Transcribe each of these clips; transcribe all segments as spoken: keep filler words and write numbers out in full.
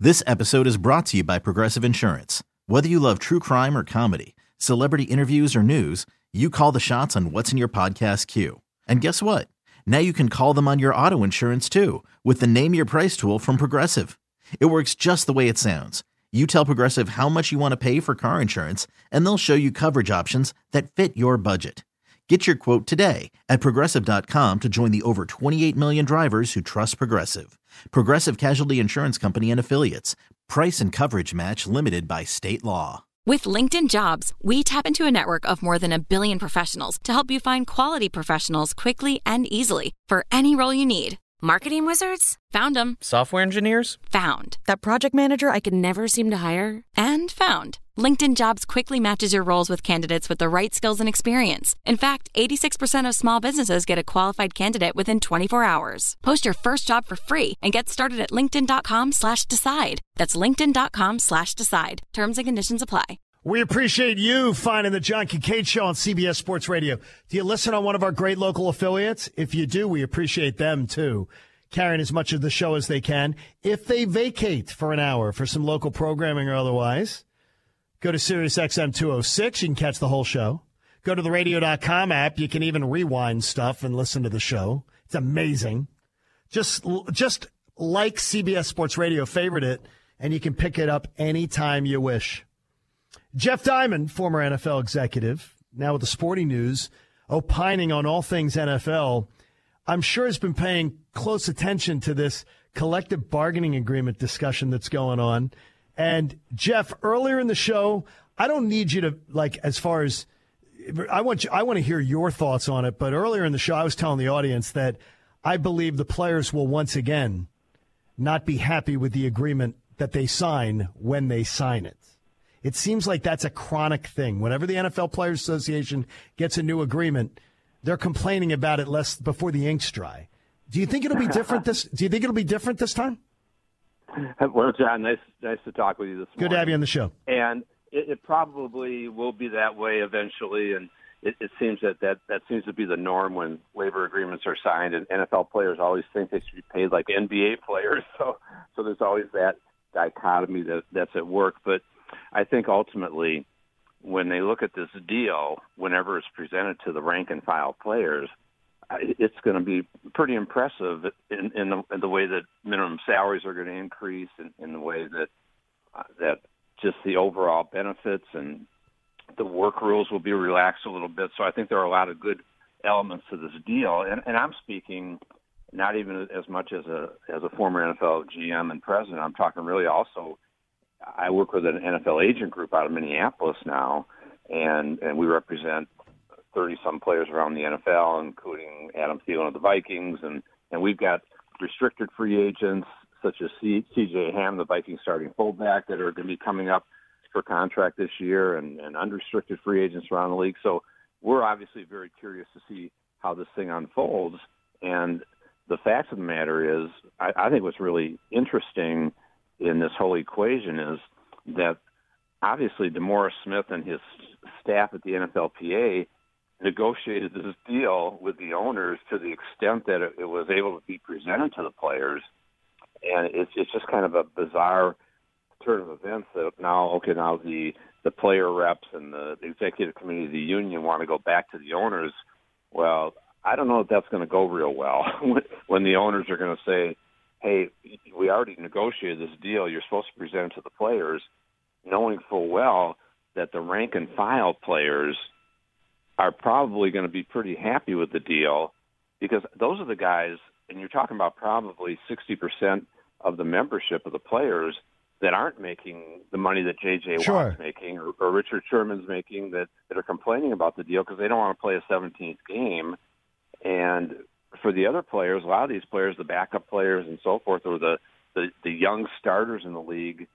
This episode is brought to you by Progressive Insurance. Whether you love true crime or comedy, celebrity interviews or news, you call the shots on what's in your podcast queue. And guess what? Now you can call them on your auto insurance too with the Name Your Price tool from Progressive. It works just the way it sounds. You tell Progressive how much you want to pay for car insurance, and they'll show you coverage options that fit your budget. Get your quote today at Progressive dot com to join the over twenty-eight million drivers who trust Progressive. Progressive Casualty Insurance Company and Affiliates. Price and coverage match limited by state law. With LinkedIn Jobs, we tap into a network of more than a billion professionals to help you find quality professionals quickly and easily for any role you need. Marketing wizards? Found them. Software engineers? Found. That project manager I could never seem to hire? And found. LinkedIn Jobs quickly matches your roles with candidates with the right skills and experience. In fact, eighty-six percent of small businesses get a qualified candidate within twenty-four hours. Post your first job for free and get started at linkedin.com slash decide. That's linkedin.com slash decide. Terms and conditions apply. We appreciate you finding the John Kincaid Show on C B S Sports Radio. Do you listen on one of our great local affiliates? If you do, we appreciate them, too, carrying as much of the show as they can. If they vacate for an hour for some local programming or otherwise, go to Sirius X M two oh six. You can catch the whole show. Go to the radio dot com app. You can even rewind stuff and listen to the show. It's amazing. Just, just like C B S Sports Radio, favorite it, and you can pick it up anytime you wish. Jeff Diamond, former N F L executive, now with the Sporting News, opining on all things N F L, I'm sure has been paying close attention to this collective bargaining agreement discussion that's going on. And, Jeff, earlier in the show, I don't need you to, like, as far as I want you, I want to hear your thoughts on it. But earlier in the show, I was telling the audience that I believe the players will once again not be happy with the agreement that they sign when they sign it. It seems like that's a chronic thing. Whenever the N F L Players Association gets a new agreement, they're complaining about it less before the ink's dry. Do you think it'll be different this? Do you think it'll be different this time? Well, John, nice, nice to talk with you this morning. Good to have you on the show. And it, it probably will be that way eventually. And it, it seems that, that that seems to be the norm when labor agreements are signed. And N F L players always think they should be paid like N B A players. So, so there's always that dichotomy that that's at work. But I think ultimately, when they look at this deal, whenever it's presented to the rank and file players, it's going to be pretty impressive in, in, the, in the way that minimum salaries are going to increase, and in the way that uh, that just the overall benefits and the work rules will be relaxed a little bit. So I think there are a lot of good elements to this deal, and, and I'm speaking not even as much as a as a former N F L G M and president. I'm talking really also. I work with an N F L agent group out of Minneapolis now, and, and we represent thirty-some players around the N F L, including Adam Thielen of the Vikings, and, and we've got restricted free agents such as C J Ham, the Vikings starting fullback, that are going to be coming up for contract this year, and, and unrestricted free agents around the league. So we're obviously very curious to see how this thing unfolds, and the fact of the matter is, I, I think what's really interesting in this whole equation is that obviously DeMaurice Smith and his staff at the N F L P A negotiated this deal with the owners to the extent that it, it was able to be presented to the players. And it's, it's just kind of a bizarre turn of events that now, okay, now the, the player reps and the executive committee of the union want to go back to the owners. Well, I don't know if that's going to go real well when the owners are going to say, hey, we already negotiated this deal. You're supposed to present it to the players, knowing full well that the rank and file players are probably going to be pretty happy with the deal, because those are the guys, and you're talking about probably sixty percent of the membership of the players that aren't making the money that J J. Sure. Watt's making or, or Richard Sherman's making, that, that are complaining about the deal because they don't want to play a seventeenth game. And for the other players, a lot of these players, the backup players and so forth, or the, the, the young starters in the league,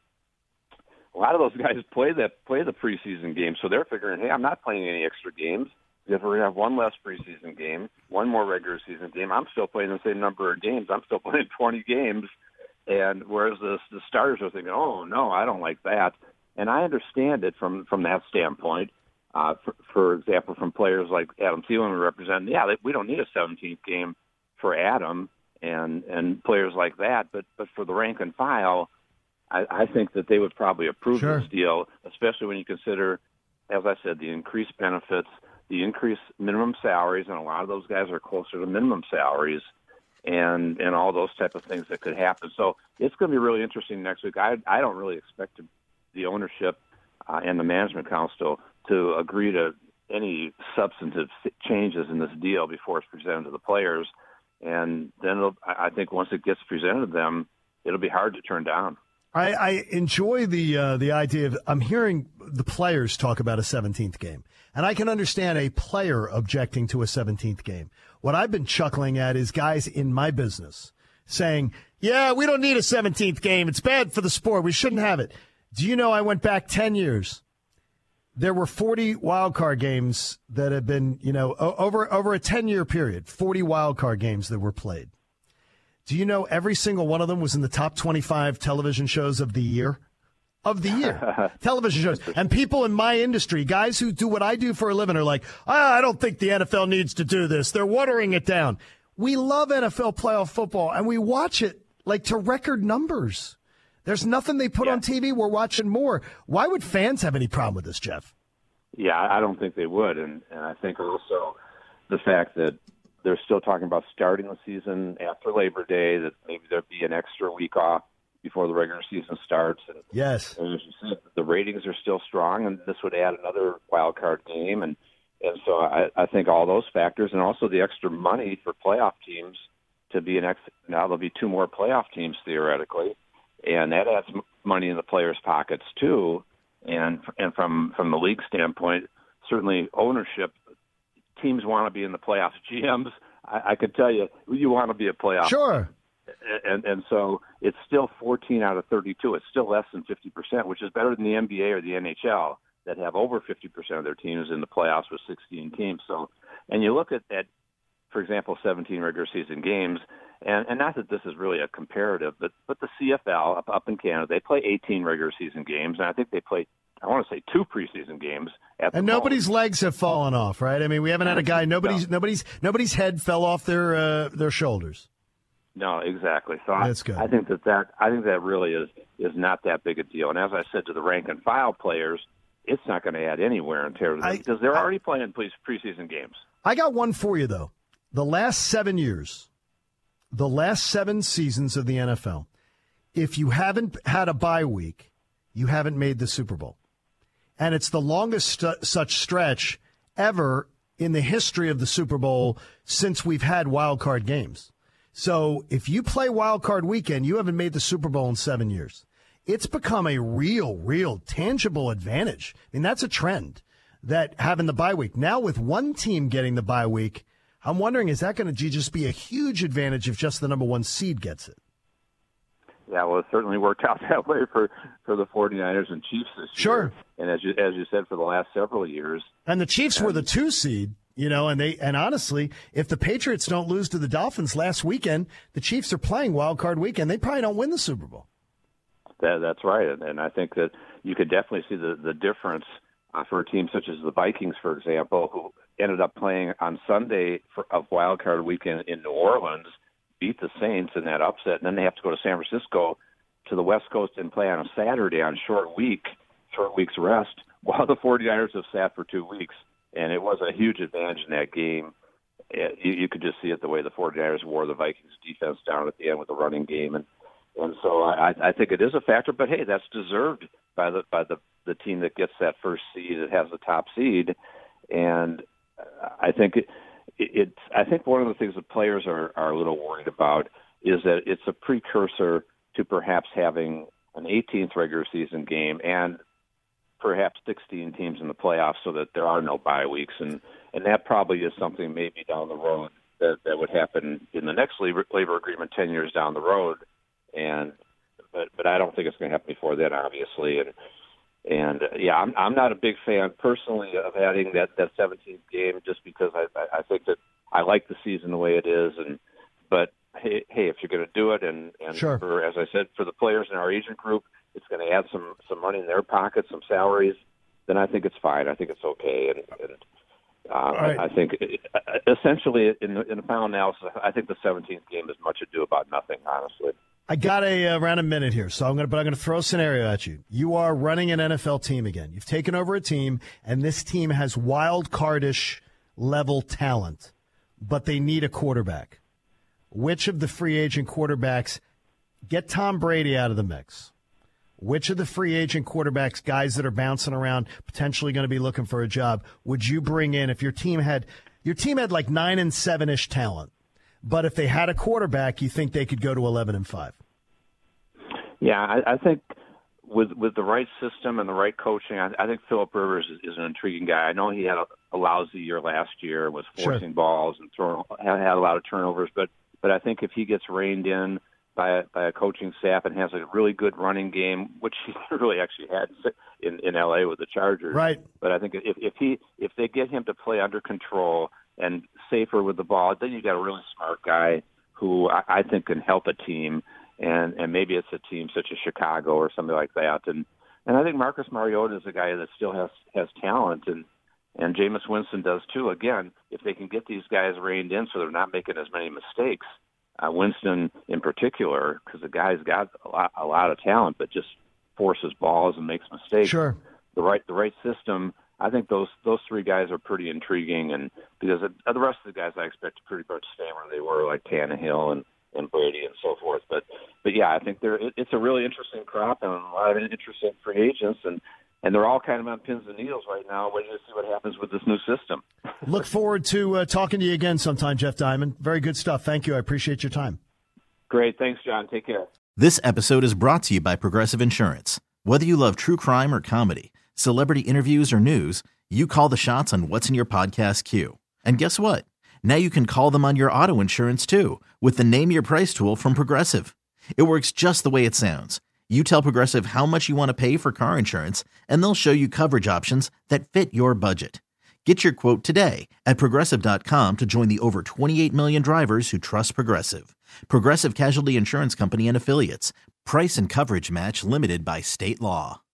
a lot of those guys play that play the preseason game, so they're figuring, hey, I'm not playing any extra games. If we're going to have one less preseason game, one more regular season game, I'm still playing the same number of games. I'm still playing twenty games. And whereas the, the starters are thinking, oh, no, I don't like that. And I understand it from, from that standpoint. Uh, for, for example, from players like Adam Thielen we represent, yeah, we don't need a seventeenth game for Adam and, and players like that. But, but for the rank and file, I, I think that they would probably approve Sure. this deal, especially when you consider, as I said, the increased benefits, the increased minimum salaries, and a lot of those guys are closer to minimum salaries, and and all those type of things that could happen. So it's going to be really interesting next week. I I don't really expect to, the ownership uh, and the management council to agree to any substantive changes in this deal before it's presented to the players. And then it'll, I think once it gets presented to them, it'll be hard to turn down. I, I enjoy the uh, the idea of I'm hearing the players talk about a seventeenth game, and I can understand a player objecting to a seventeenth game. What I've been chuckling at is guys in my business saying, "Yeah, we don't need a seventeenth game. It's bad for the sport. We shouldn't have it." Do you know I went back ten years? There were forty wild card games that have been, you know, over over a ten-year period, forty wild card games that were played. Do you know every single one of them was in the top twenty-five television shows of the year? Of the year. Television shows. And people in my industry, guys who do what I do for a living, are like, ah, I don't think the N F L needs to do this. They're watering it down. We love N F L playoff football, and we watch it like to record numbers. There's nothing they put yeah. on T V. We're watching more. Why would fans have any problem with this, Jeff? Yeah, I don't think they would. And, and I think also the fact that they're still talking about starting the season after Labor Day, that maybe there'd be an extra week off before the regular season starts. And, yes. And as you said, the ratings are still strong, and this would add another wild card game. And, and so I, I think all those factors, and also the extra money for playoff teams to be an ex. Now there'll be two more playoff teams theoretically. And that adds money in the players' pockets too, and and from from the league standpoint, certainly ownership, teams want to be in the playoffs. G Ms, I, I could tell you, you want to be a playoff. Sure. And and so it's still fourteen out of thirty-two. It's still less than fifty percent, which is better than the N B A or the N H L that have over fifty percent of their teams in the playoffs with sixteen teams. So, and you look at, at for example, seventeen regular season games. And, and not that this is really a comparative, but, but the C F L up, up in Canada, they play eighteen regular season games, and I think they play, I want to say, two preseason games. At the and nobody's moment. legs have fallen off, right? I mean, we haven't had a guy. Nobody's no. nobody's nobody's head fell off their uh, their shoulders. No, exactly. So That's I, good. I think that, that I think that really is is not that big a deal. And as I said to the rank and file players, it's not going to add anywhere in terms of because they're I, I, already playing pre- preseason games. I got one for you though. The last seven years. The last seven seasons of the N F L, if you haven't had a bye week, you haven't made the Super Bowl. And it's the longest st- such stretch ever in the history of the Super Bowl since we've had wild card games. So if you play wild card weekend, you haven't made the Super Bowl in seven years. It's become a real, real tangible advantage. I mean, that's a trend, that having the bye week. Now with one team getting the bye week, I'm wondering, is that going to just be a huge advantage if just the number one seed gets it? Yeah, well, it certainly worked out that way for, for the 49ers and Chiefs this year. Sure. And as you as you said, for the last several years. And the Chiefs and, were the two seed, you know, and they and honestly, if the Patriots don't lose to the Dolphins last weekend, the Chiefs are playing wild card weekend. They probably don't win the Super Bowl. That, that's right. And, and I think that you could definitely see the, the difference uh, for a team such as the Vikings, for example, who ended up playing on Sunday for, of wild card weekend in New Orleans, beat the Saints in that upset, and then they have to go to San Francisco to the West Coast and play on a Saturday on short week, short week's rest, while the 49ers have sat for two weeks. And it was a huge advantage in that game. It, you, you could just see it the way the 49ers wore the Vikings defense down at the end with the running game. And and so I, I think it is a factor, but hey, that's deserved by the by the, the team that gets that first seed, that has the top seed. And I think it, it's. I think one of the things that players are, are a little worried about is that it's a precursor to perhaps having an eighteenth regular season game and perhaps sixteen teams in the playoffs, so that there are no bye weeks, and and that probably is something maybe down the road that that would happen in the next labor, labor agreement ten years down the road, and but but I don't think it's going to happen before then, obviously, and. And, uh, yeah, I'm I'm not a big fan personally of adding that, that seventeenth game just because I, I think that I like the season the way it is. And But, hey, hey if you're going to do it, and, and sure. for, as I said, for the players in our agent group, it's going to add some, some money in their pockets, some salaries, then I think it's fine. I think it's okay. And, and uh, right. I, I think it, essentially in the, in the final analysis, I think the seventeenth game is much ado about nothing, honestly. I got a uh, around a minute here, so I'm gonna. But I'm gonna throw a scenario at you. You are running an N F L team again. You've taken over a team, and this team has wild cardish level talent, but they need a quarterback. Which of the free agent quarterbacks get Tom Brady out of the mix? Which of the free agent quarterbacks, guys that are bouncing around, potentially going to be looking for a job, would you bring in if your team had your team had like nine and seven ish talent? But if they had a quarterback, you think they could go to eleven and five? Yeah, I, I think with with the right system and the right coaching, I, I think Philip Rivers is, is an intriguing guy. I know he had a, a lousy year last year, was forcing sure. balls and throwing, had, had a lot of turnovers. But but I think if he gets reined in by a, by a coaching staff and has a really good running game, which he really actually had in in L A with the Chargers. Right. But I think if if he if they get him to play under control and safer with the ball, then you got a really smart guy who I, I think can help a team, and, and maybe it's a team such as Chicago or something like that. And and I think Marcus Mariota is a guy that still has has talent, and and Jameis Winston does too. Again, if they can get these guys reined in so they're not making as many mistakes, uh, Winston in particular, because the guy's got a lot, a lot of talent, but just forces balls and makes mistakes. Sure. The right the right system. I think those those three guys are pretty intriguing, and because the rest of the guys I expect to pretty much stay where they were, like Tannehill and, and Brady and so forth. But but yeah, I think they're it, it's a really interesting crop and a lot of interesting free agents, and, and they're all kind of on pins and needles right now, waiting to see what happens with this new system. Look forward to uh, talking to you again sometime, Jeff Diamond. Very good stuff. Thank you. I appreciate your time. Great. Thanks, John. Take care. This episode is brought to you by Progressive Insurance. Whether you love true crime or comedy, celebrity interviews or news, you call the shots on what's in your podcast queue. And guess what? Now you can call them on your auto insurance too with the Name Your Price tool from Progressive. It works just the way it sounds. You tell Progressive how much you want to pay for car insurance, and they'll show you coverage options that fit your budget. Get your quote today at Progressive dot com to join the over twenty-eight million drivers who trust Progressive. Progressive Casualty Insurance Company and Affiliates. Price and coverage match limited by state law.